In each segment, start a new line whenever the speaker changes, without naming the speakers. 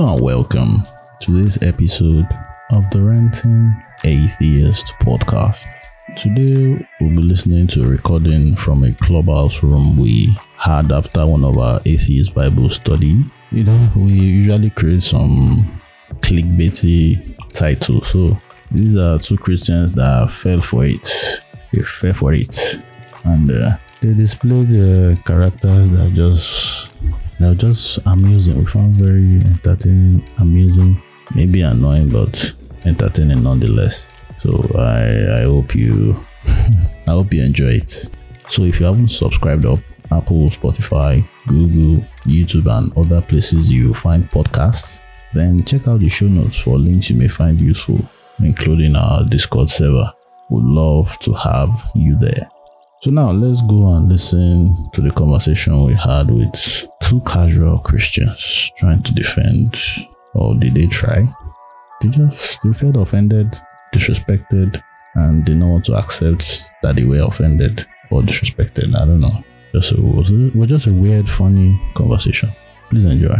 Hello and welcome to this episode of the Ranting Atheist podcast. Today we'll be listening to a recording from a clubhouse room we had after one of our atheist Bible study. We usually create some clickbaity titles. So these are two Christians that fell for it. They fell for it. And they displayed characters that are just amusing. We found very entertaining, amusing, maybe annoying, but entertaining nonetheless. So I hope you enjoy it. So if you haven't subscribed up Apple, Spotify, Google, YouTube, and other places you find podcasts, then check out the show notes for links you may find useful, including our Discord server. Would love to have you there. So now let's go and listen to the conversation we had with two casual Christians trying to defend, or did they try? They felt offended, disrespected, and did not want to accept that they were offended or disrespected. I don't know. It was just a weird, funny conversation. Please enjoy.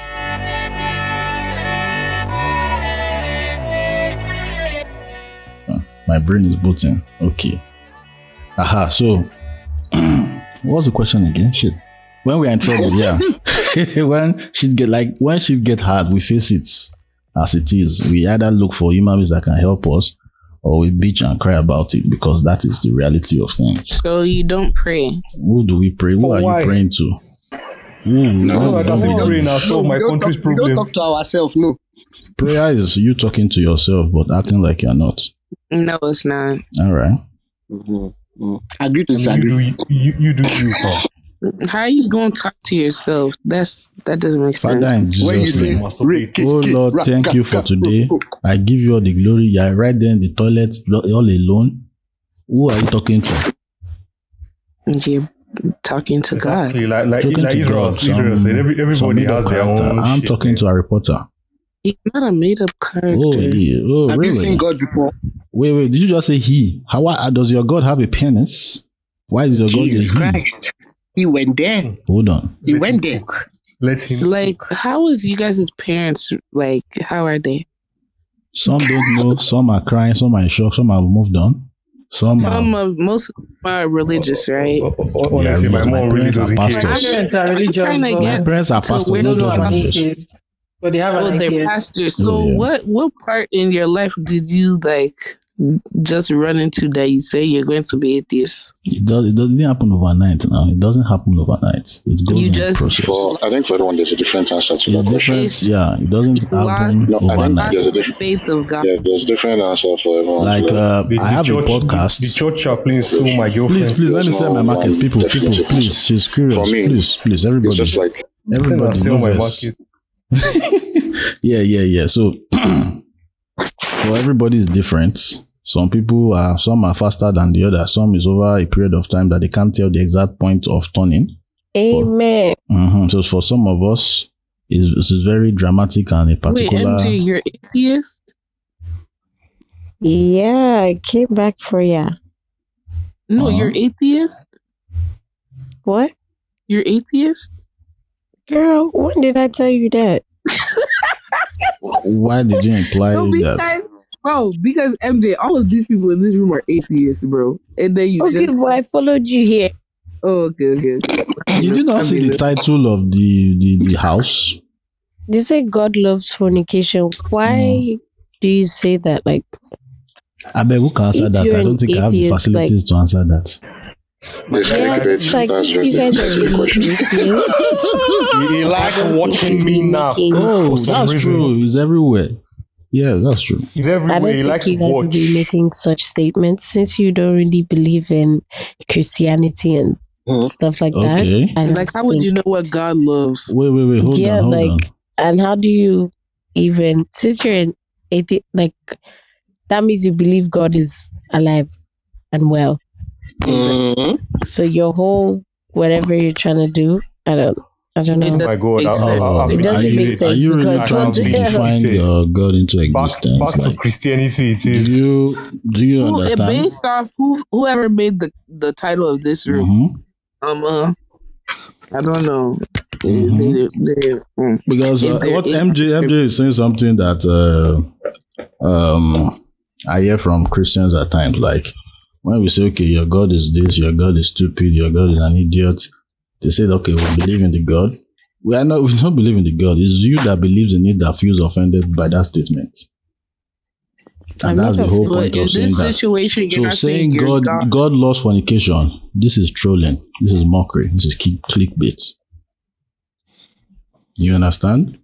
My brain is booting. Okay. Aha, so what's the question again? Shit. When we are in trouble, yeah. when shit get hard, we face it as it is. We either look for human beings that can help us, or we bitch and cry about it, because that is the reality of things.
So you don't pray?
Who do we pray? Who are you praying to?
I don't pray now. So my country's problem.
We don't talk to ourselves, no.
Prayer is you talking to yourself, but acting like you're not.
No, it's not.
All right.
Mm-hmm. Agree to disagree.
You do you.
How are you going to talk to yourself? That doesn't make sense.
Father, in Jesus' name. Oh Lord, thank you for today. I give you all the glory. You're right there in the toilet, all alone. Who are you talking to?
You're talking to
exactly.
God.
Like Israel said, everybody has their own.
I'm talking to Harry Potter.
He's not a made-up character.
Oh, really?
Have you seen God before?
Wait, did you just say he? How does your God have a penis? Why is your God
Jesus Christ? He went there.
Hold on.
He went there.
Let him.
Like, how is you guys' parents, like, how are they?
Some don't know. Some are crying. Some are in shock. Some have moved on.
Most are religious, right?
Honestly, my
parents are pastors.
My parents are religious.
My parents are pastors, not just religious.
But they have
they're pastors. So what part in your life did you just run into that you say you're going to be atheist?
It doesn't happen overnight now. It doesn't happen overnight. It goes in the process.
I think for everyone there's a different answer to that question.
It doesn't happen overnight.
There's a different
faith of God.
Yeah, there's different answer for everyone.
Like I have a podcast.
The church chaplain stole my girlfriend.
Please let me sell my market. People, please. She's curious.
For me,
please, everybody.
It's just like
everybody
sell my market.
Yeah. So for everybody is different. Some are faster than the other. Some is over a period of time that they can't tell the exact point of turning.
Amen.
So for some of us, it's very dramatic and a particular.
Wait, MJ, you're atheist?
Yeah, I came back for ya.
No, you're atheist?
What?
You're atheist?
Girl, when did I tell you that?
Why did you imply that?
Bro, because MJ, all of these people in this room are atheists, bro. And then
well, I followed you here.
Oh, okay.
Did you not see the title of the house?
They say God loves fornication. Why do you say that? Like,
I beg, who can answer that? I don't think I have the facilities to answer that.
He likes watching me now.
Oh, that's true. He's everywhere. Yeah, that's true.
He's everywhere.
I don't
he likes
think
to
you
watch.
guys be making such statements since you don't really believe in Christianity and stuff like that.
And like, how would you know what God loves?
Wait. Hold on.
And how do you even, since you're an atheist, like, that means you believe God is alive and well.
Mm-hmm.
So your whole whatever you're trying to do, I don't know.
Oh my God!
It doesn't make sense.
Are you really trying to define your God into existence?
Back to Christianity, it is.
Do you understand?
Based off whoever made the title of this room, I don't know.
Because what MJ is saying something that I hear from Christians at times, like when we say, okay, your God is this, your God is stupid, your God is an idiot, they say, okay, we believe in the God. We don't believe in the God. It's you that believes in it that feels offended by that statement. And that's the whole point of saying that. So saying God loves fornication, this is trolling, this is mockery, this is clickbait. You understand?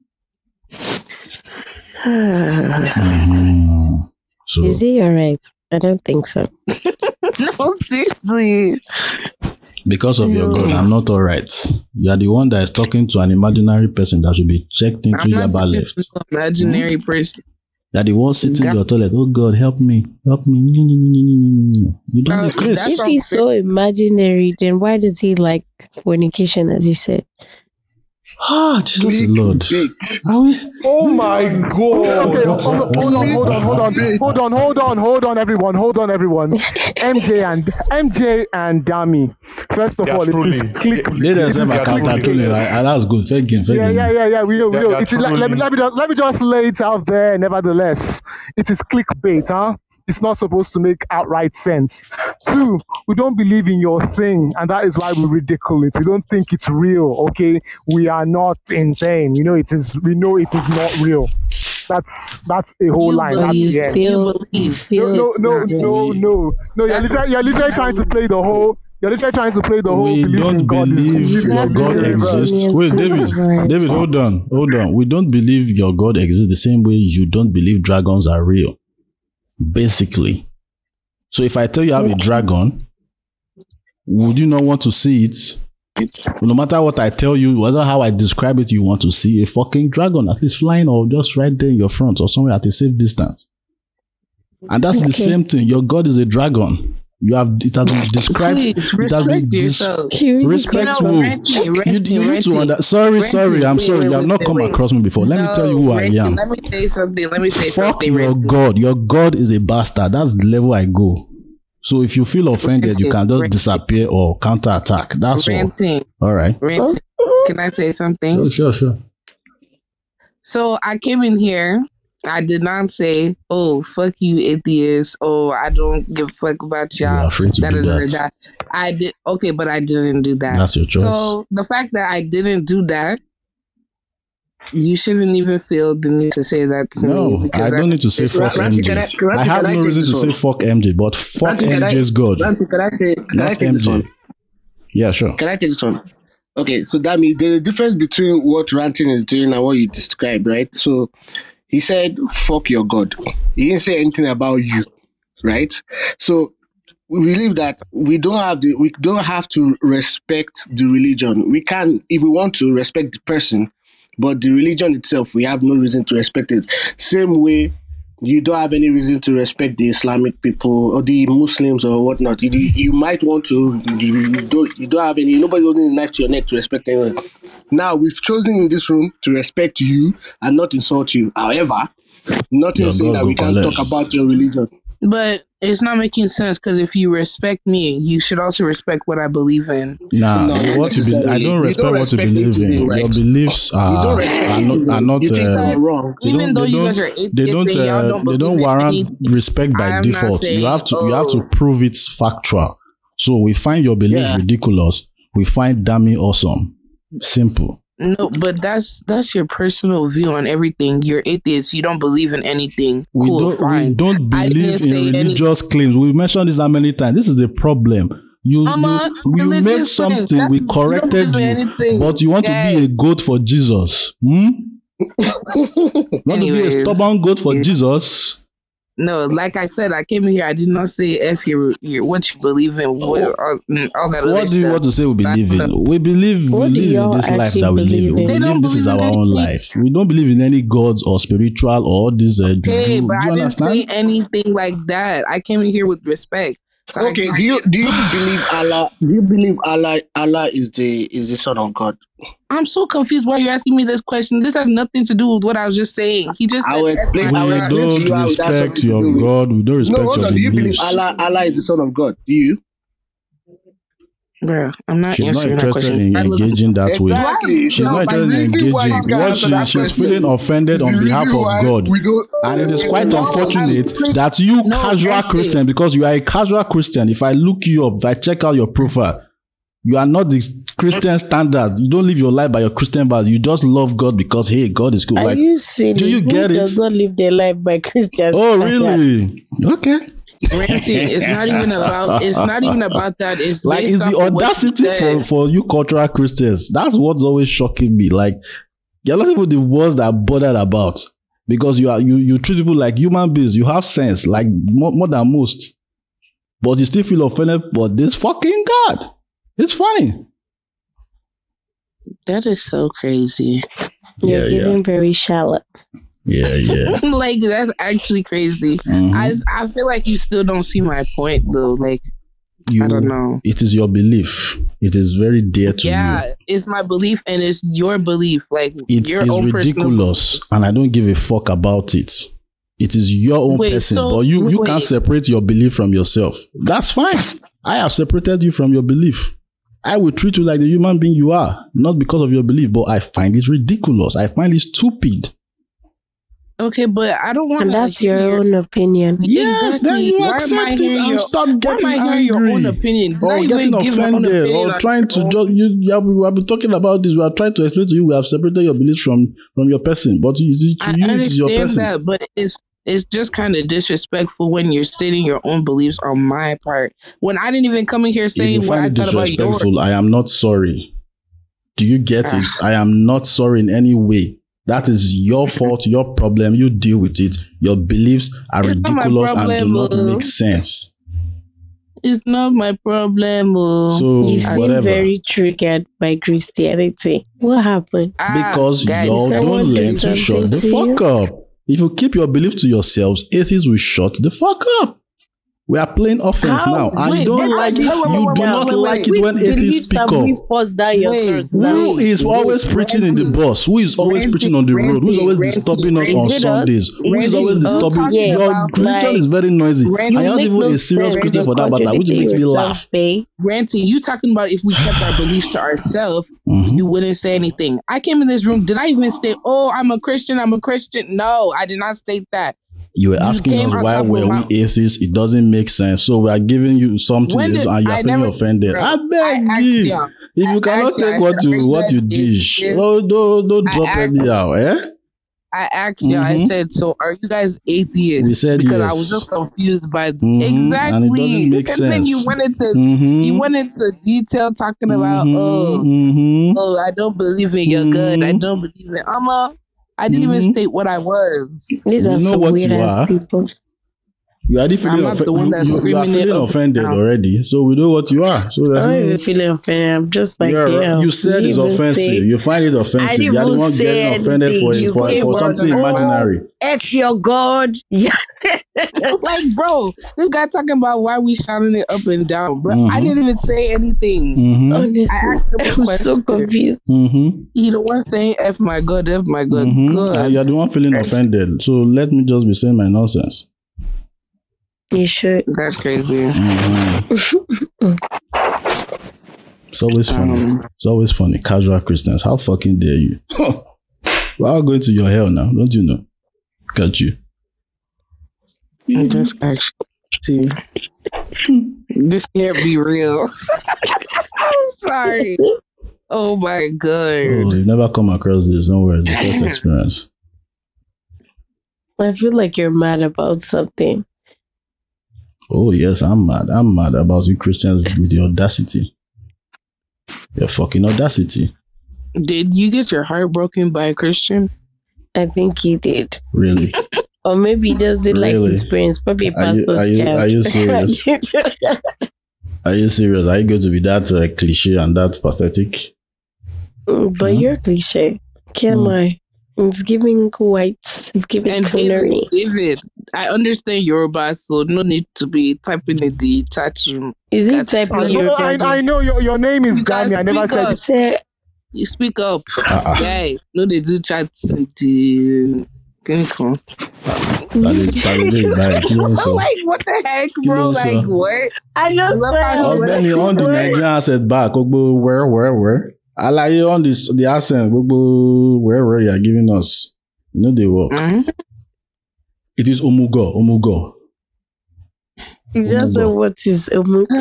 So,
is he alright? I don't think so.
No, seriously.
Because of your God, I'm not alright. You are the one that is talking to an imaginary person that should be checked into Yaba left.
Imaginary person.
You are the one sitting in your toilet. Oh God, help me. You don't need Chris.
If he's so imaginary, then why does he like fornication, as you said?
Jesus the Lord.
Oh my God. Okay, hold on, everyone. MJ and Dami. First of all, it is click.
That's good. Fair game.
Yeah. We know. Let me just lay it out there. Nevertheless, it is clickbait, huh? It's not supposed to make outright sense. 2, we don't believe in your thing, and that is why we ridicule it. We don't think it's real, okay? We are not insane. We know it is not real. That's a whole line. That's the end. No. You're literally trying to play the whole. You're literally trying to play the whole.
We don't believe your God exists. Wait, David, hold on. We don't believe your God exists the same way you don't believe dragons are real. Basically. So if I tell you I have a dragon, would you not want to see it? No matter what I tell you, whether how I describe it, you want to see a fucking dragon, at least flying or just right there in your front or somewhere at a safe distance. And that's the same thing. Your God is a dragon. It has been described.
Please, respect yourself.
Respect who? You need to understand. Sorry. I'm sorry. You have not come across me before. Let me tell you who I am.
Let me say something.
Fuck your God. Your God is a bastard. That's the level I go. So if you feel offended, you can just disappear or counterattack. That's all. All right.
Can I say something?
Sure.
So I came in here. I did not say, "Oh, fuck you, atheist." Oh, I don't give a fuck about y'all.
You are free to do that.
I did okay, but I didn't do that.
That's your choice.
So the fact that I didn't do that, you shouldn't even feel the need to say that to me.
No, I don't need to say fuck MJ. I have no reason to say fuck MJ, but fuck MJ's God.
Can I take this one?
Yeah, sure.
Can I take this one? Okay, so that means there's a difference between what Ranting is doing and what you described, right? So he said, fuck your God. He didn't say anything about you, right? So we believe that we don't have to respect the religion. We can, if we want to, respect the person, but the religion itself, we have no reason to respect it. Same way, you don't have any reason to respect the Islamic people or the Muslims or whatnot. You might want to. You don't have any. Nobody holding a knife to your neck to respect anyone. Now we've chosen in this room to respect you and not insult you. However, nothing saying that we can't talk about your religion.
But it's not making sense because if you respect me, you should also respect what I believe in.
I don't respect what you believe in. Right? Your beliefs are not.
You think I'm wrong.
Even though you guys are atheists,
they don't warrant respect by default. You have to prove it's factual. So we find your belief ridiculous. We find Dami awesome. Simple.
No, but that's your personal view on everything. You're atheist. You don't believe in anything. Cool, fine.
We don't believe in religious claims. We've mentioned this how many times. This is the problem. You made something, we corrected you, but you want to be a goat for Jesus. Want to be a stubborn goat for Jesus?
No, like I said, I came here. I did not say F your what you believe in. All that
what do you want to say we believe in? We believe in this life that we live in. We believe this is our own life. We don't believe in any gods or spiritual or this juju.
But I didn't say anything like that. I came in here with respect. So
okay, do you believe Allah? Do you believe Allah is the Son of God?
I'm so confused why you're asking me this question. This has nothing to do with what I was just saying. He just
I will explain. I will explain to you how that's something to do with.
God. We don't respect your beliefs.
Do you believe Allah is the Son of God? Do you?
Bro, I'm not
She's not
answering that
interested
question.
in engaging that way.
Exactly.
She's
No,
not
but
interested in
reason why you
engaging.
can't
What
answer that
she's
question
feeling offended
is
on
the
behalf
reason
of
why
God.
we don't.
And it is quite
No,
unfortunate
I'm-
that you
No,
casual
that's it.
Christian, because you are a casual Christian. If I look you up, if I check out your profile, you are not the Christian standard. You don't live your life by your Christian values. You just love God because, hey, God is cool.
Are
Like,
you silly?
do you
Who
get it?
does not live their life by Christians?
oh, really? Okay.
Ranting, it's not even about that. It's
Like,
based
it's the
off of what you
audacity
said.
for you cultural Christians. That's what's always shocking me. Like, you're not even the ones that are bothered about, because you treat people like human beings. You have sense, like more than most, but you still feel offended for this fucking God. It's funny.
That is so crazy.
You're getting very shallow.
Yeah.
Like, that's actually crazy.
Mhm.
I feel like you still don't see my point though. Like, I don't know.
It is your belief. It is very dear to you.
Yeah, it's my belief and it's your belief. Like,
It
your
is
own
ridiculous, and I don't give a fuck about it. It is your own
Wait,
person,
so-
but you
wait.
can't separate your belief from yourself. That's fine. I have separated you from your belief. I will treat you like the human being you are, not because of your belief, but I find it ridiculous. I find it stupid.
Okay, but I don't want
And that's your own opinion.
Yes, then you accept it and stop getting angry
your own opinion? Did I
or
even
getting
give my own
offended
opinion
or
on
trying
your
to
own?
just we have been talking about this. We are trying to explain to you we have separated your beliefs from your person, but to you it is your
understand
person.
that, but it's just kind of disrespectful when you're stating your own beliefs on my part when I didn't even come in here
If you
saying what I
find it
thought about yours.
disrespectful, I am not sorry. Do you get it? I am not sorry in any way. That is your fault, your problem. You deal with it. Your beliefs are
It's not my
ridiculous and do
problem,
not
oh.
make sense.
It's not my problem. Oh.
So
You seem
whatever.
very triggered by Christianity. What happened?
Because
guys,
y'all
someone
don't
do
learn to shut
something
the
to
fuck
you?
up. If you keep your belief to yourselves, atheists will shut the fuck up. We are playing offense
How?
now, and
Wait,
you don't
wait,
like
wait,
it.
wait,
You
wait,
do
wait,
not
wait,
like
wait.
it when atheists speak up.
We forced down your
Wait,
throats
Who
now.
is always preaching in the bus? Who is always preaching on the road? Who is always disturbing us on
Is it us?
Sundays? Who is always
Is it us?
disturbing?
Yeah.
Your religion is very noisy.
You
And you're not
make
even
no
a serious
sense.
Christian for that matter, which
Contradicting
makes me
yourself,
laugh.
babe.
Ranting, you talking about if we kept our beliefs to ourselves,
Mhm.
you wouldn't say anything. I came in this room. Did I even state, "Oh, I'm a Christian"? I'm a Christian. No, I did not state that.
You were asking
came
us
on
why
top of
were we
my-
atheists? It doesn't make sense. So we are giving you something
When
else
did-
and you
I
are feeling
never-
offended.
bro,
I
I
beg
asked
you.
y'all.
If
I
you cannot
asked y'all,
take
I
what
said, are
you
you
what you
guys
dish,
atheists?
don't
I
drop
asked-
anyhow, eh?
I asked y'all. I
Mhm.
said, "So are you guys atheists?"
We said
because
yes.
I was just confused by
Mhm.
exactly.
And it doesn't make
and then you
sense.
went into
Mhm.
you went into detail talking about
Mhm.
I don't believe in your God. I
Mhm.
don't believe in I didn't even
Mhm.
state what I was.
These
You
are
know
some
what
weird
you
ass
are?
people.
You are already feeling
not the one that's
you are
screaming it
feeling
up
offended
now.
already. So we know what you are. So there's
I'm not
no,
even feeling offended. I'm just like,
yeah,
damn.
you said
you
it's
even
offensive.
say-
You find it
I
offensive.
didn't
You are the
even
one
say
getting offended for
anything. You came
for
out
something
and,
imaginary.
F your God. Yeah.
Like, bro, this guy talking about why we shouting it up and down, bro.
Mhm.
I didn't even say anything.
Mm-hmm.
Honestly,
I asked him a
I'm so
question.
confused.
Mm-hmm.
He the one saying F my God, F my God.
Mm-hmm.
God.
And you're the one feeling offended. So let me just be saying my nonsense.
You should.
That's crazy.
Mm-hmm. It's always funny. It's always funny. Casual Christians. How fucking dare you? We're all going to your hell now. Don't you know? Got you.
That's actually this can't be real. I'm sorry. Oh my God.
Oh, you never come across this. Don't worry. It's the first experience.
I feel like you're mad about something.
Oh, yes, I'm mad. I'm mad about you Christians with your audacity. Your fucking audacity.
Did you get your heart broken by a Christian?
I think he did.
Really?
Or maybe he just did like
Really?
his parents. Probably a
Are you-
pastor's
are you-
child.
are you serious? Are you serious? Are you going to be that cliche and that pathetic?
But you're cliche. Can't lie. It's giving white. It's giving
And
coonery.
David, I understand Yoruba, so no need to be typing in the chat room.
Is he
That's
typing
I
your
know, I know your name is
You guys
Gami. I never
speak
said
up.
Say,
You speak up.
Uh-uh.
Yeah, no, they do chats in the. Can you come?
Saturday is bad.
Like, what the heck, bro? Like, what?
I just
Benny on the Nigerian accent back. Where? I like you on this the accent. Where you are giving us. You know they work.
Mm-hmm.
It is Omugo.
You just said what is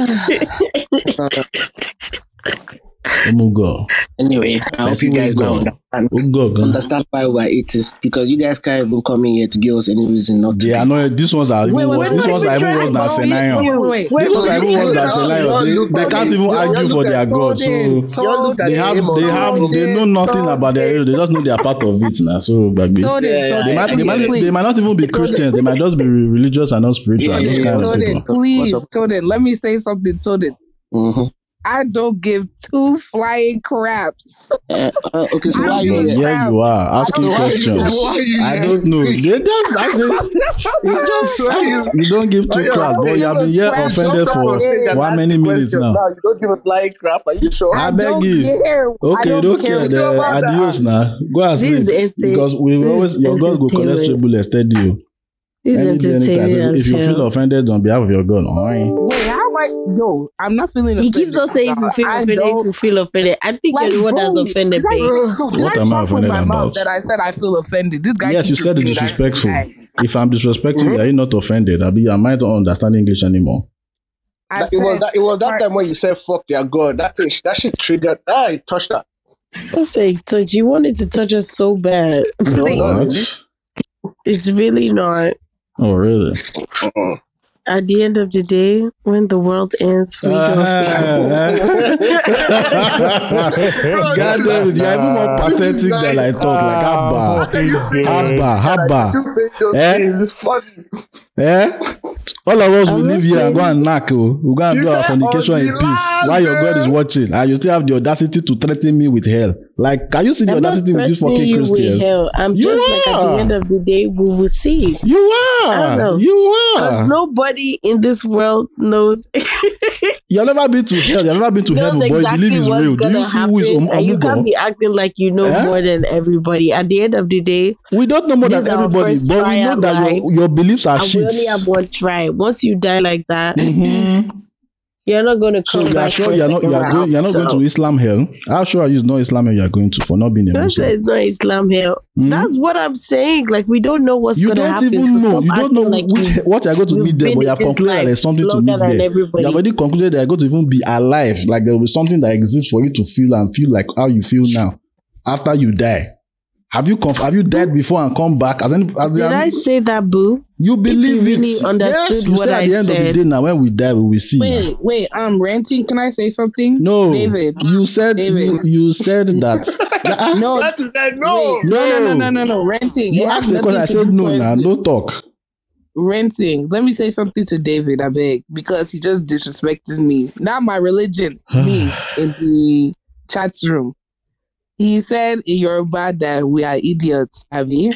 Omugo.
Anyway, I hope you guys now understand why we're atheists, because you guys can't even come in here to give us any reason not to.
Yeah, I know these ones are even worse. These ones are even worse than Senayan. These ones are even worse than Senayan. They can't even argue for their God. So they know nothing about their. They just know they are part of it now. So they might not even be Christians. They might just be religious and not spiritual.
Please, Toden, let me say something, Toden.
Mm-hmm.
I don't give two flying craps.
Okay, so why you
here? Yeah, you are asking questions. I don't know. It's just you don't give two craps, but you have been here offended for how many minutes now?
You don't give a flying crap. Are you sure?
I beg you. Okay, you don't care. Adios now. Go and sleep because we always your God will collect trouble and steady you. If you feel offended on behalf of your God,
wait, how am I? Yo, I'm not feeling offended.
He keeps on saying if you feel offended. I think you're the one that's offended.
What am I offended about?
That I said I feel offended. This guy.
Yes, you said it's disrespectful. If I'm disrespectful, are you not offended? I might not understand English anymore.
It was that time when you said fuck their God. That shit triggered. It touched that.
I say touch. You wanted to touch us so bad.
What?
It's really not.
Oh, really?
At the end of the day, when the world ends, we don't
God damn it, you're even more pathetic than I thought. Like, Abba.
It's funny.
All of us will live here and go and knock. We'll go and do our fornication in peace while your God is watching. And you still have the audacity to threaten me with hell. Like, can you see the audacity with these fucking Christians?
I'm
you
just
are.
Like at the end of the day, we will see.
You are.
I don't know.
You are.
Because nobody in this world knows.
You've never been to hell. You've never been to heaven, but you believe it's real. Do you see who is Omugo?
You can't be acting like you know more than everybody. At the end of the day,
we don't know more than everybody, but we know that your beliefs are shit.
We only have one try. Once you die like that, you're not going to come back.
So you're not going to Islam hell? How sure are you it's not Islam hell you're going to for not being a Muslim?
It's not Islam hell. That's what I'm saying. Like, we don't know what's going to happen.
You don't know what you're going to meet there, but you have concluded that there's something to meet there. You have already concluded that you're going to even be alive. Like, there will be something that exists for you to feel and feel like how you feel now after you die. Have you died before and come back? Did
I say that, boo?
You believe
it? Really
Yes, you said at the end of the day. Now, when we die, we will see.
Wait. Ranting. Can I say something?
No,
David.
You said you said that.
No. Ranting.
You asked the question. I said no. Now, don't talk.
Ranting. Let me say something to David. I beg, because he just disrespected me. Not my religion. Me in the chat room. He said in Yoruba that we are idiots, Abby.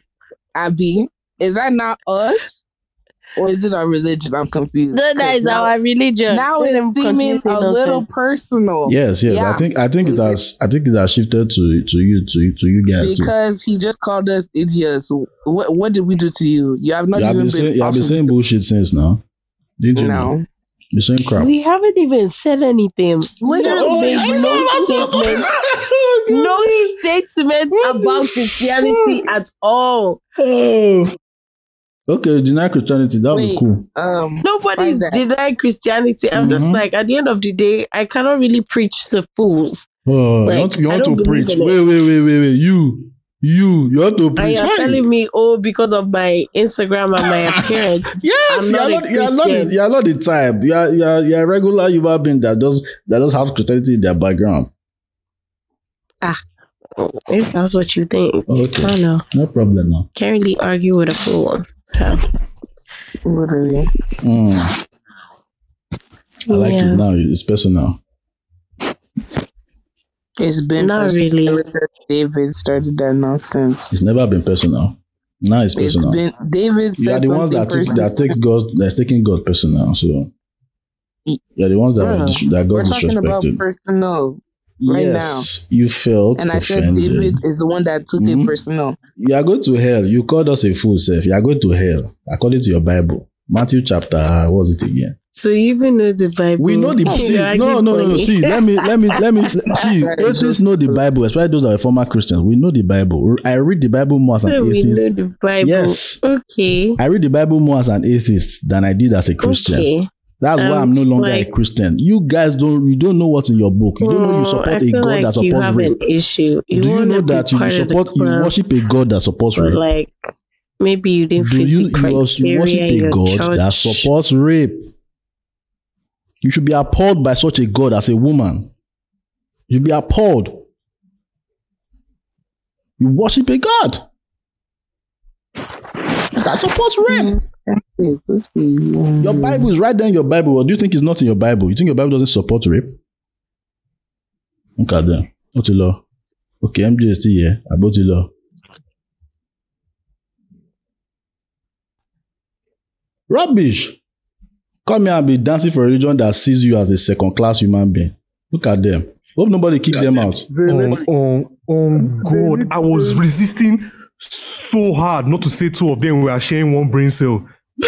Is that not us? Or is it our religion? I'm confused.
No, that is our religion.
Now it's seeming a little personal.
Yes. Yeah. I think it has shifted to you guys.
Because he just called us idiots. What did we do to you? You have not even been.
You have been saying bullshit since now. Did you?
No.
You're saying crap.
We haven't even said anything.
Literally,
no statement about Christianity at all.
Oh. Okay, deny Christianity. That would be cool.
Nobody's denying Christianity. I'm just like, at the end of the day, I cannot really preach to fools.
Oh, like, you want to preach? Wait. You want to preach?
And you're telling me, because of my Instagram and my appearance.
Yes, you're not the type. You're a regular human being that does have Christianity in their background.
If that's what you think.
Okay.
I don't know.
No problem now.
Can't really argue with a fool. So
literally.
I like it now. It's personal.
It's been
not
personal
really.
ever since David started that nonsense.
It's never been personal. Now it's personal.
David said
you are the ones that's taking God personal. So you're the ones that God
We're talking
disrespected.
about personal. right
Yes, you felt
and I said
offended.
David is the one that took it personal.
You are going to hell. You called us a fool, self. You are going to hell, according to your Bible. Matthew chapter, what was it again?
So you even know the Bible.
We know the no. See, let me. See, atheists know the Bible, especially those that are former Christians. We know the Bible. I read the Bible more as an
So we
atheist.
know the Bible.
Yes.
Okay.
I read the Bible more as an atheist than I did as a Christian.
Okay.
That's why I'm no longer a Christian. You guys don't know what's in your book. You don't know you support a God that supports rape.
An issue.
Do you know that you worship a God that supports rape?
Like maybe you didn't fit
you
the
worship
criteria
a God that supports rape? You should be appalled by such a God as a woman. You should be appalled. You worship a God that supports rape. Your Bible is right there in your Bible. Or do you think it's not in your Bible? You think your Bible doesn't support rape? Okay, then. What's the law? Okay, MJ is still here. About the law. Rubbish. Come here and be dancing for a religion that sees you as a second-class human being. Look at them. Hope nobody kicked them out.
God. I was resisting so hard not to say two of them were sharing one brain cell.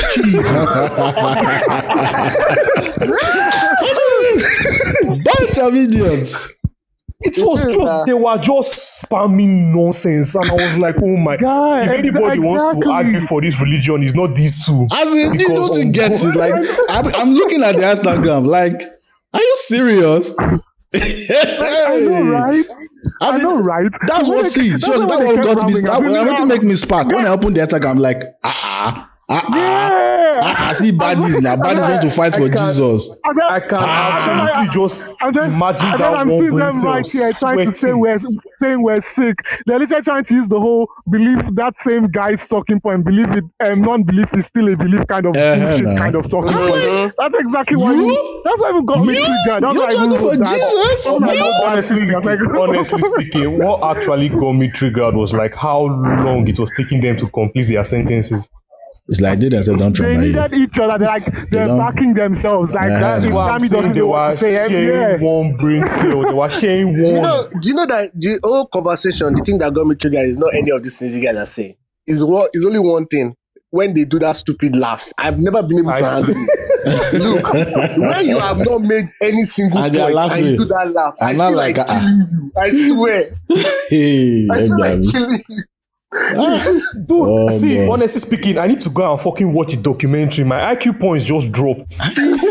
Bunch of idiots.
It was just, they were just spamming nonsense. And I was like, oh my God. If anybody wants to argue for this religion, it's not these two.
As in, you know to get it. Like, I'm looking at the Instagram, like, are you serious?
I know, right? I know, right?
That's what, see, that's what got me. That to make me spark. When I opened the Instagram, I'm like, I see baddies now. Baddies want to fight for Jesus.
I can absolutely just imagine that one brain cell
right here trying to say we're sick. They're literally trying to use the whole belief, that same guy's talking point, belief it, non-belief is still a belief kind of bullshit kind of talking point. That's exactly why that's why we got me triggered.
You're talking for Jesus?
Honestly speaking, what actually got me triggered was like how long it was taking them to complete their sentences.
It's like they themselves don't try.
They needed each other. They're backing themselves. Like that's
why I'm saying they were sharing one brain cell. They were sharing one.
Do you know that the whole conversation, the thing that got me triggered is not any of these things you guys are saying. It's only one thing. When they do that stupid laugh, I've never been able to handle it. Look, when you have not made any single point and you do that laugh, I feel like killing you. I swear. I feel like killing you.
Dude, honestly speaking, I need to go and fucking watch a documentary. My IQ points just dropped.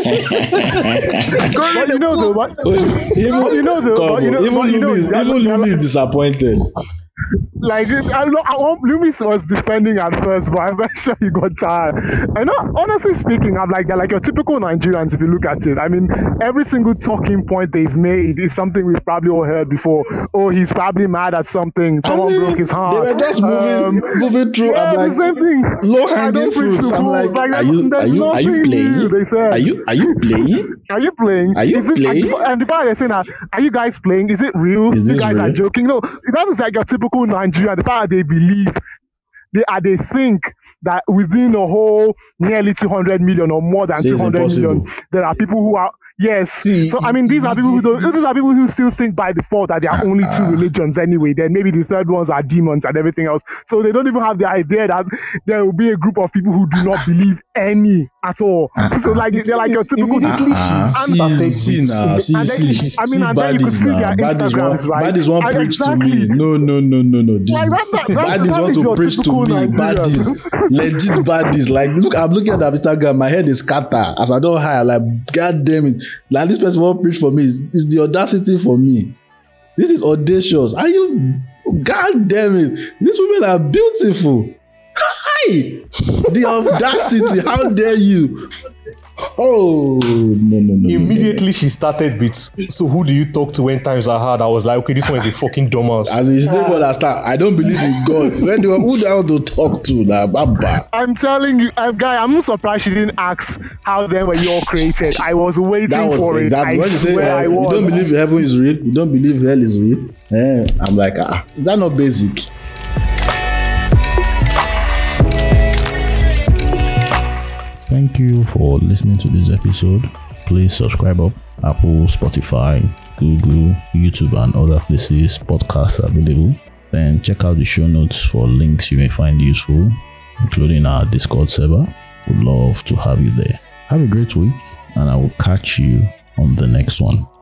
Even Lumi is disappointed.
Like, Loomis was defending at first, but I'm very sure he got tired. I know, honestly speaking, I'm like, they're like your typical Nigerians if you look at it. I mean, every single talking point they've made is something we've probably all heard before. Oh, he's probably mad at something. Someone broke his heart.
They were just moving through.
Yeah,
I'm like,
the same thing.
Low hanging fruits. I'm like, are you playing?
They said,
Are you playing?
Are you playing?
Are you playing?
And the fact they're saying that, are you guys playing? Is it real?
Is this
you guys
real?
are joking. No, that is like your typical Nigeria. The fact that they believe, they think that within a whole nearly 200 million or more than 200 million, there are people who are. Yes. So I mean, these are people who still think by default that there are only two religions anyway. Then maybe the third ones are demons and everything else. So they don't even have the idea that there will be a group of people who do not believe any at all. So like they're like your typical.
See, baddies won't preach to me. No. Baddies want to preach to me. Baddies, legit baddies. Like look, I'm looking at the Instagram. My head is scattered as I don't hire. Like God damn it. Like this person won't preach for me. It's the audacity for me. This is audacious. Are you? God damn it! These women are beautiful. Hi, the audacity. How dare you? Oh no.
Immediately she started bits. So who do you talk to when times are hard? I was like, okay, this one is a fucking dumbass.
As in, I don't believe in God. Who do I want to talk to now? Baba.
I'm telling you, guy, I'm not surprised she didn't ask how then were you all created. I was waiting for
exactly.
it.
When you say you don't believe heaven is real, you don't believe hell is real. I'm like, is that not basic? Thank you for listening to this episode. please subscribe up. Apple, Spotify, Google, YouTube, and other places podcasts are available. Then check out the show notes for links you may find useful, including our Discord server. Would love to have you there. Have a great week, and I will catch you on the next one.